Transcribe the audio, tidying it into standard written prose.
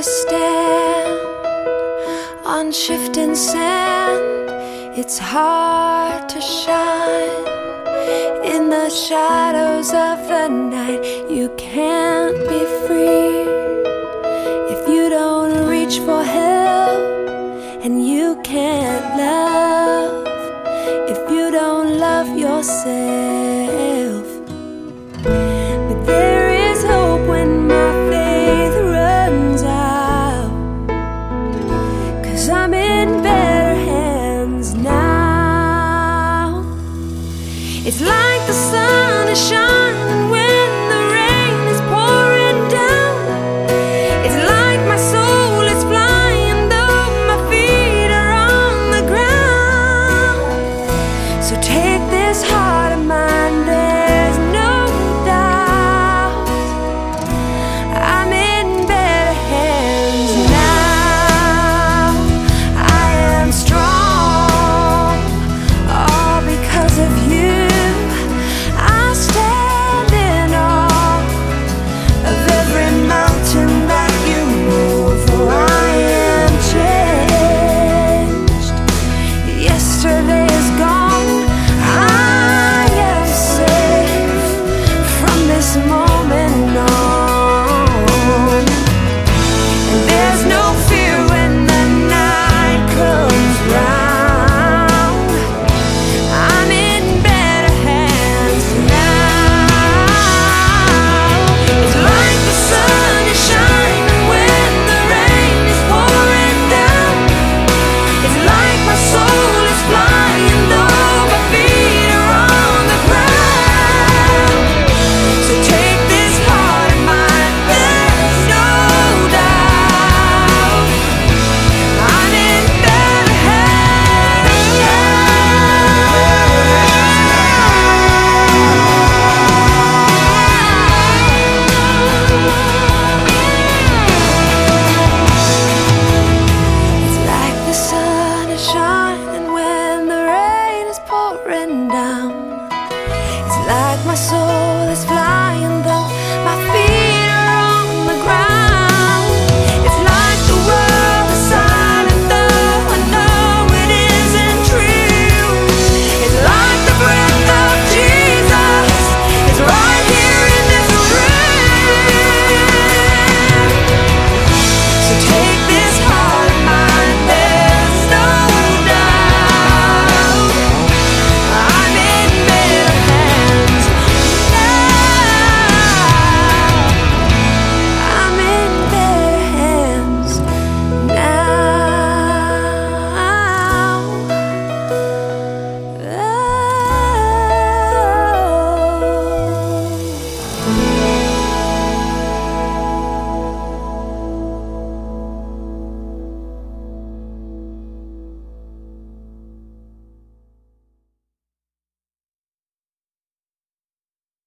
to stand on shifting sand. It's hard to shine in the shadows of the night. You can't be free if you don't reach for help, and you can't love if you don't love yourself. But there is hope when my faith runs out, 'cause I'm in better hands now. It's like the sun is shining